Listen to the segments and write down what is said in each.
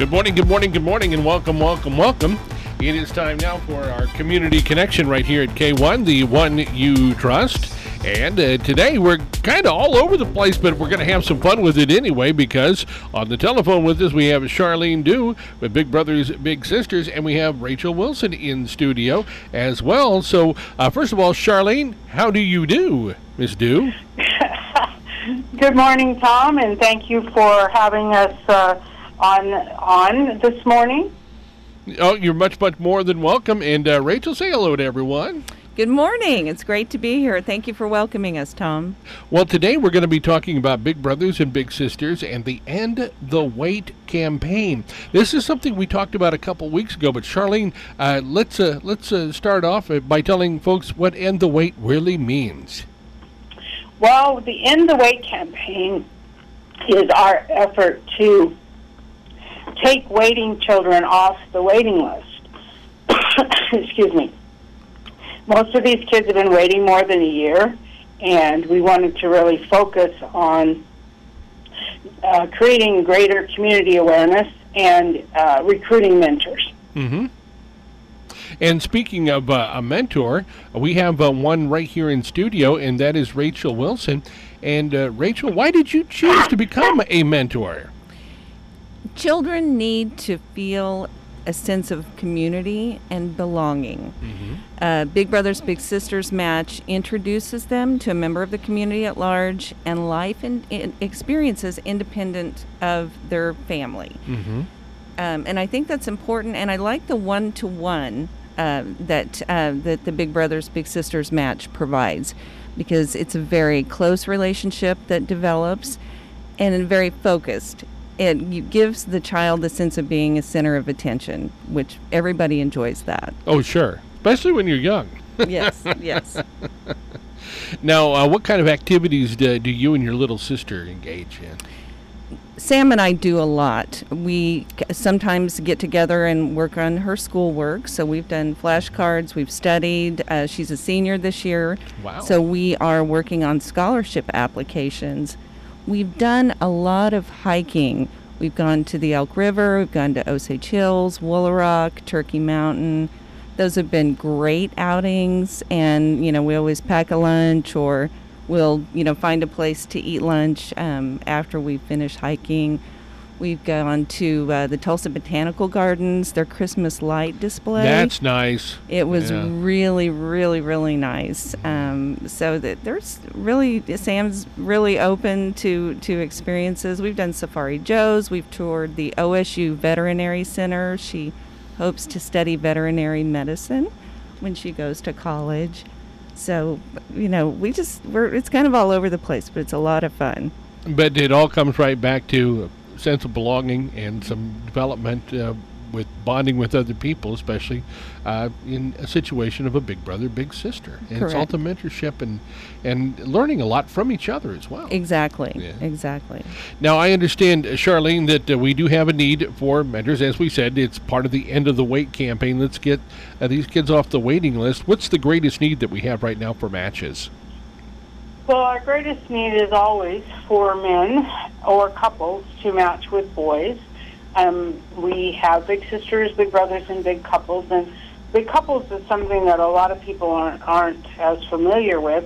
Good morning, good morning, good morning, and welcome, welcome, welcome. It is time now for our community connection right here at K1, the one you trust. And today we're kind of all over the place, but we're going to have some fun with it anyway, because on the telephone with us we have Charlene Dew with Big Brothers Big Sisters, and we have Rachel Wilson in studio as well. So first of all, Charlene, how do you do, Miss Dew? Good morning, Tom, and thank you for having us on this morning. Oh, you're much, much more than welcome. And Rachel, say hello to everyone. Good morning. It's great to be here. Thank you for welcoming us, Tom. Well, today we're going to be talking about Big Brothers and Big Sisters and the End the Wait campaign. This is something we talked about a couple weeks ago, but Charlene, let's start off by telling folks what End the Wait really means. Well, the End the Wait campaign is our effort to take waiting children off the waiting list. Excuse me. Most of these kids have been waiting more than a year, and we wanted to really focus on creating greater community awareness and recruiting mentors. Mm-hmm. And speaking of a mentor, we have one right here in studio, and that is Rachel Wilson. And Rachel, why did you choose to become a mentor? Children need to feel a sense of community and belonging. Mm-hmm. Big Brothers Big Sisters match introduces them to a member of the community at large and life and experiences independent of their family. Mm-hmm. And I think that's important, and I like the one-to-one that the Big Brothers Big Sisters match provides, because it's a very close relationship that develops and very focused. It gives the child the sense of being a center of attention, which everybody enjoys that. Oh, sure. Especially when you're young. Yes, yes. Now, what kind of activities do you and your little sister engage in? Sam and I do a lot. We sometimes get together and work on her schoolwork. So we've done flashcards, we've studied. She's a senior this year. Wow. So we are working on scholarship applications. We've done a lot of hiking. We've gone to the Elk River, we've gone to Osage Hills, Woolaroc, Turkey Mountain. Those have been great outings, and, we always pack a lunch, or we'll, find a place to eat lunch after we finish hiking. We've gone to the Tulsa Botanical Gardens, their Christmas light display. That's nice. It was really, really, really nice. So that there's really, Sam's really open to experiences. We've done Safari Joe's. We've toured the OSU Veterinary Center. She hopes to study veterinary medicine when she goes to college. So, it's kind of all over the place, but it's a lot of fun. But it all comes right back to a sense of belonging and some development with bonding with other people, especially in a situation of a big brother, big sister. And Correct. It's all the mentorship and learning a lot from each other as well. Exactly, Yeah. exactly. Now, I understand, Charlene, that we do have a need for mentors. As we said, it's part of the End of the Wait campaign. Let's get these kids off the waiting list. What's the greatest need that we have right now for matches? Well, our greatest need is always for men or couples to match with boys. We have big sisters, big brothers, and big couples. And big couples is something that a lot of people aren't as familiar with.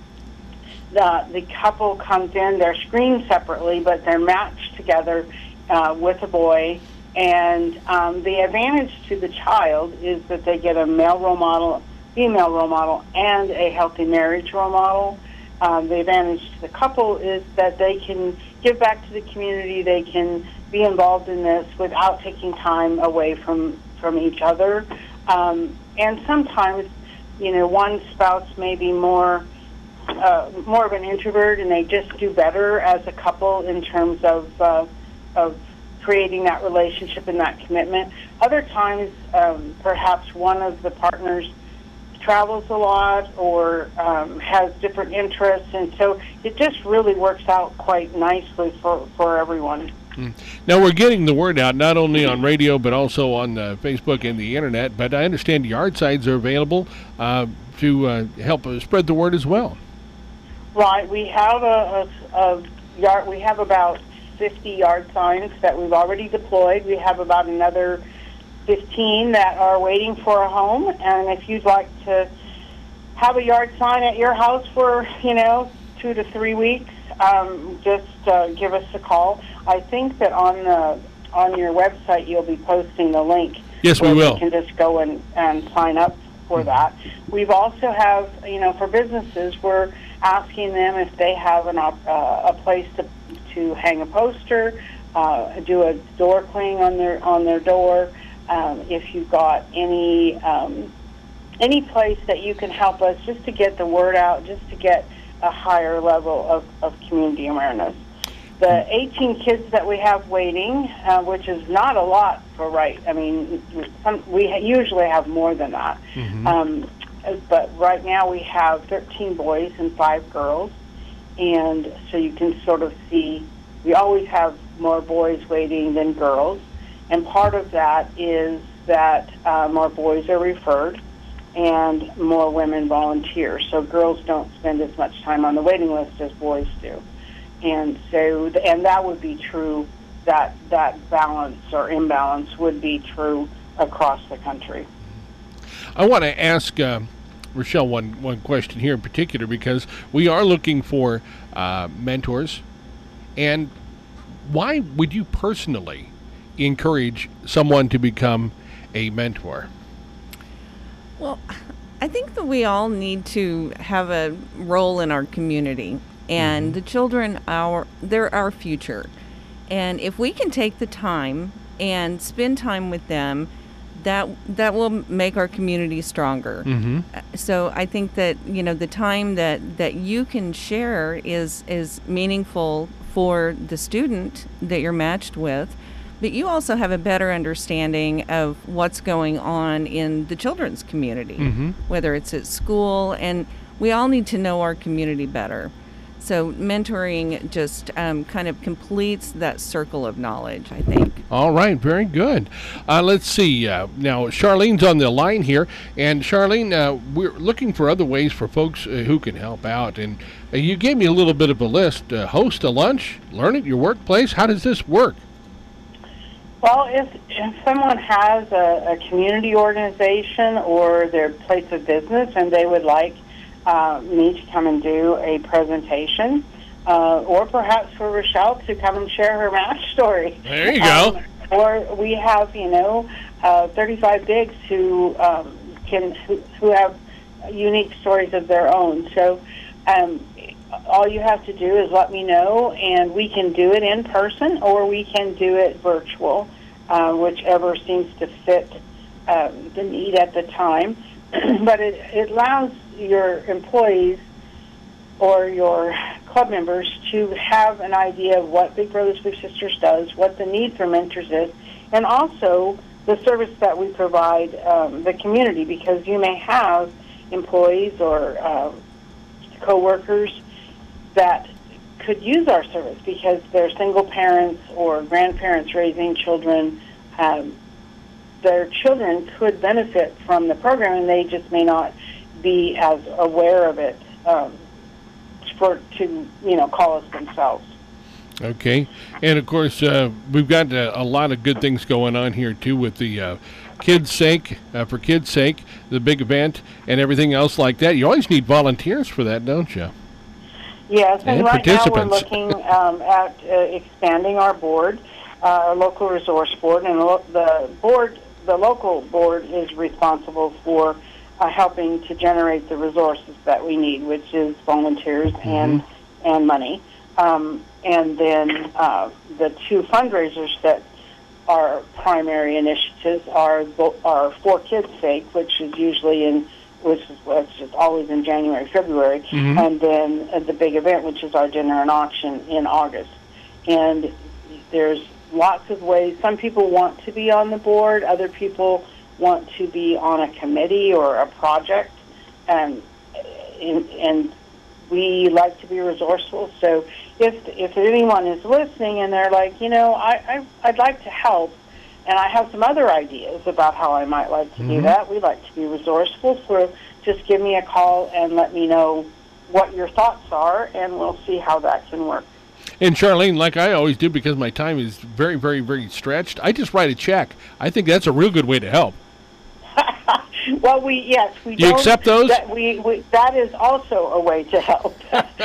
The couple comes in, they're screened separately, but they're matched together with a boy. And the advantage to the child is that they get a male role model, female role model, and a healthy marriage role model. The advantage to the couple is that they can give back to the community, they can be involved in this without taking time away from each other. And sometimes, one spouse may be more of an introvert, and they just do better as a couple in terms of creating that relationship and that commitment. Other times, perhaps one of the partners travels a lot or has different interests, and so it just really works out quite nicely for everyone. Now, we're getting the word out not only on radio but also on Facebook and the internet, but I understand yard signs are available to help spread the word as well. Right. We have a yard. We have about 50 yard signs that we've already deployed. We have about another 15 that are waiting for a home. And if you'd like to have a yard sign at your house for, 2 to 3 weeks, just give us a call. I think that on your website you'll be posting the link. Yes, we will. You can just go and sign up for that. We've also have, for businesses, we're asking them if they have a place to hang a poster, do a door cling on their door. If you've got any place that you can help us just to get the word out, just to get a higher level of community awareness. The 18 kids that we have waiting, which is not a lot for we usually have more than that. Mm-hmm. But right now we have 13 boys and 5 girls. And so you can sort of see, we always have more boys waiting than girls. And part of that is that more boys are referred and more women volunteer. So girls don't spend as much time on the waiting list as boys do. And so, and that would be true, that balance or imbalance would be true across the country. I want to ask Rochelle one question here in particular, because we are looking for mentors. And why would you personally encourage someone to become a mentor? Well, I think that we all need to have a role in our community, and the children they're our future. And if we can take the time and spend time with them, that will make our community stronger. Mm-hmm. So I think that the time that you can share is meaningful for the student that you're matched with, but you also have a better understanding of what's going on in the children's community, whether it's at school, and we all need to know our community better. So mentoring just kind of completes that circle of knowledge, I think. All right, very good. Let's see. Now, Charlene's on the line here. And Charlene, we're looking for other ways for folks who can help out. And you gave me a little bit of a list. Host a lunch, learn at your workplace. How does this work? Well, if someone has a community organization or their place of business and they would like me to come and do a presentation, or perhaps for Rochelle to come and share her match story. There you go. Or we have, 35 bigs who have unique stories of their own. So all you have to do is let me know, and we can do it in person or we can do it virtual, whichever seems to fit the need at the time. But it allows your employees or your club members to have an idea of what Big Brothers Big Sisters does, what the need for mentors is, and also the service that we provide the community, because you may have employees or co-workers that could use our service because they're single parents or grandparents raising children. Their children could benefit from the program, and they just may not be as aware of it to call us themselves. Okay. And, of course, we've got a lot of good things going on here, too, with the Kids' Sake, for Kids' Sake, the big event, and everything else like that. You always need volunteers for that, don't you? Yes, and right now we're participants. looking at expanding our board, our local resource board, and the local board is responsible for helping to generate the resources that we need, which is volunteers and money. And then the two fundraisers that are primary initiatives are For Kids' Sake, which is just always in January, February, and then the big event, which is our dinner and auction in August. And there's lots of ways. Some people want to be on the board. Other people want to be on a committee or a project. And we like to be resourceful. So if anyone is listening and they're like, I'd like to help, and I have some other ideas about how I might like to do that, we like to be resourceful. So just give me a call and let me know what your thoughts are, and we'll see how that can work. And Charlene, like I always do, because my time is very, very, very stretched, I just write a check. I think that's a real good way to help. Well, we You don't accept those? That is also a way to help.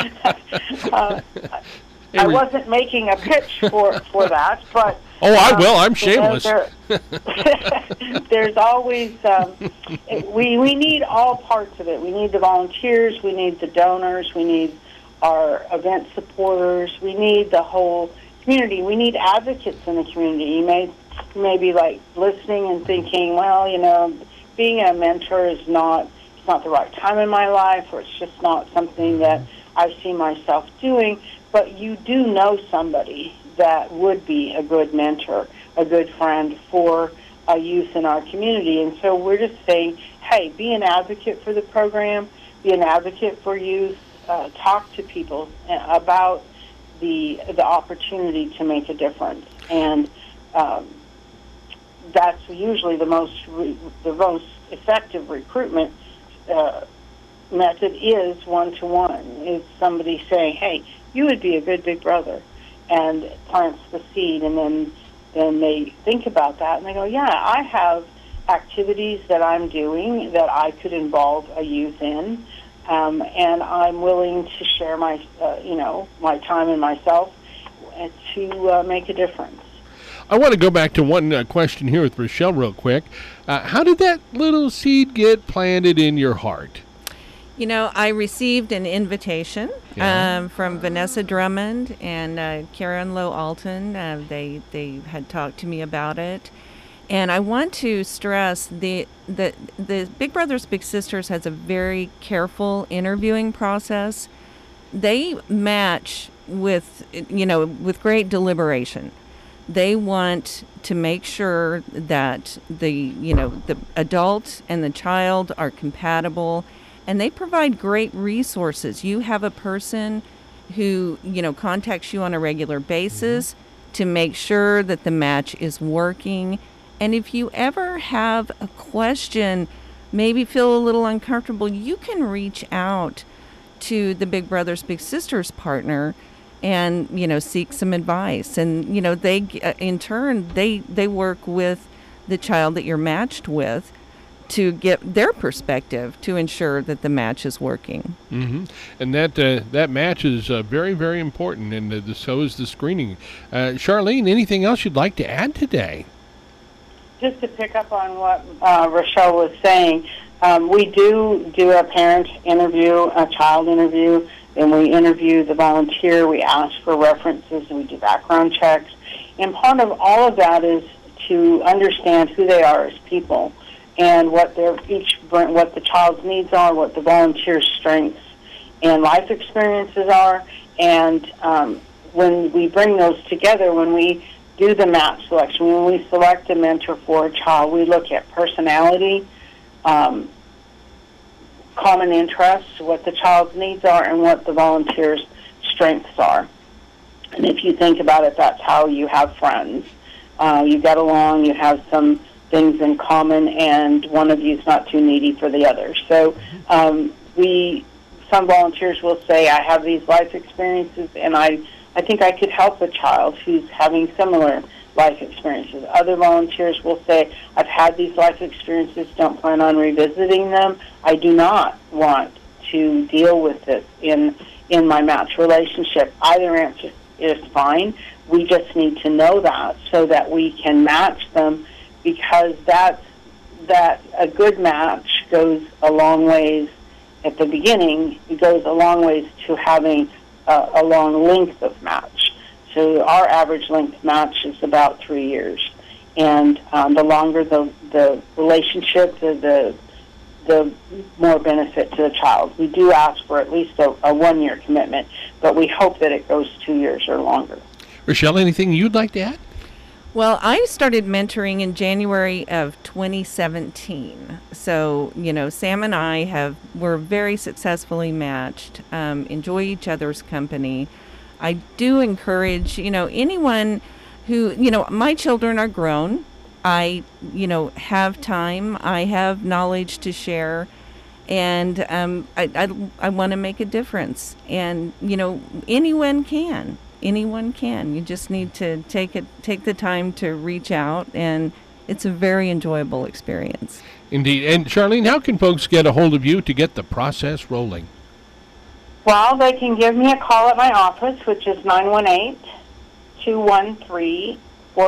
I wasn't making a pitch for that, but oh, I will. I'm shameless. There's always we need all parts of it. We need the volunteers, we need the donors, we need our event supporters, we need the whole community. We need advocates in the community. You may be like listening and thinking, well, being a mentor is not the right time in my life, or it's just not something that I see myself doing. But you do know somebody that would be a good mentor, a good friend for a youth in our community. And so we're just saying, hey, be an advocate for the program, be an advocate for youth, talk to people about the opportunity to make a difference. And that's usually the most effective recruitment method is one-to-one. It's somebody saying, hey, you would be a good big brother, and plants the seed, and then they think about that, and they go, yeah, I have activities that I'm doing that I could involve a youth in, and I'm willing to share my time and myself to make a difference. I want to go back to one question here with Rochelle real quick. How did that little seed get planted in your heart? I received an invitation from Vanessa Drummond and Karen Lowe Alton. They had talked to me about it. And I want to stress the Big Brothers Big Sisters has a very careful interviewing process. They match with great deliberation. They want to make sure that the adult and the child are compatible, and they provide great resources. You have a person who contacts you on a regular basis to make sure that the match is working. And if you ever have a question, maybe feel a little uncomfortable, you can reach out to the Big Brothers Big Sisters partner and seek some advice. And they in turn they work with the child that you're matched with to get their perspective to ensure that the match is working. Mm-hmm. And that match is very, very important, and so is the screening. Charlene, anything else you'd like to add today? Just to pick up on what Rochelle was saying, we do a parent interview, a child interview, and we interview the volunteer. We ask for references, and we do background checks. And part of all of that is to understand who they are as people, and what the child's needs are, what the volunteer's strengths and life experiences are. And when we bring those together, when we do the match selection, when we select a mentor for a child, we look at personality, common interests, what the child's needs are, and what the volunteer's strengths are. And if you think about it, that's how you have friends. You get along, you have some things in common, and one of you is not too needy for the other. So some volunteers will say, I have these life experiences, and I think I could help a child who's having similar life experiences. Other volunteers will say, I've had these life experiences, don't plan on revisiting them. I do not want to deal with this in my match relationship. Either answer is fine. We just need to know that so that we can match them, because that a good match goes a long ways at the beginning. It goes a long ways to having a long length of match. So our average length match is about 3 years. And the longer the relationship, the more benefit to the child. We do ask for at least a 1 year commitment, but we hope that it goes 2 years or longer. Rochelle, anything you'd like to add? Well, I started mentoring in January of 2017. So, Sam and I were very successfully matched, enjoy each other's company. I do encourage, anyone who, my children are grown. I, have time. I have knowledge to share. And I want to make a difference. And, anyone can. anyone can. You just need to take the time to reach out, and it's a very enjoyable experience. Indeed. And Charlene, how can folks get a hold of you to get the process rolling? Well, they can give me a call at my office, which is 918-213-4524,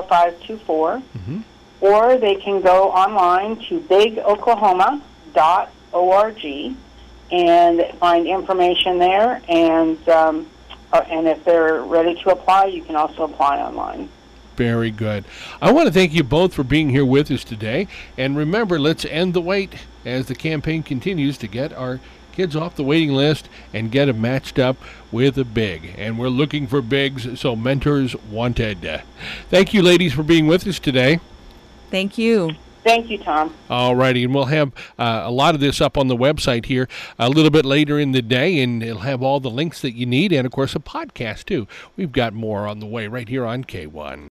or they can go online to bigoklahoma.org and find information there, and if they're ready to apply, you can also apply online. Very good. I want to thank you both for being here with us today. And remember, let's end the wait as the campaign continues to get our kids off the waiting list and get them matched up with a big. And we're looking for bigs, so mentors wanted. Thank you, ladies, for being with us today. Thank you. Thank you, Tom. All righty, and we'll have a lot of this up on the website here a little bit later in the day, and it'll have all the links that you need, and, of course, a podcast, too. We've got more on the way right here on K1.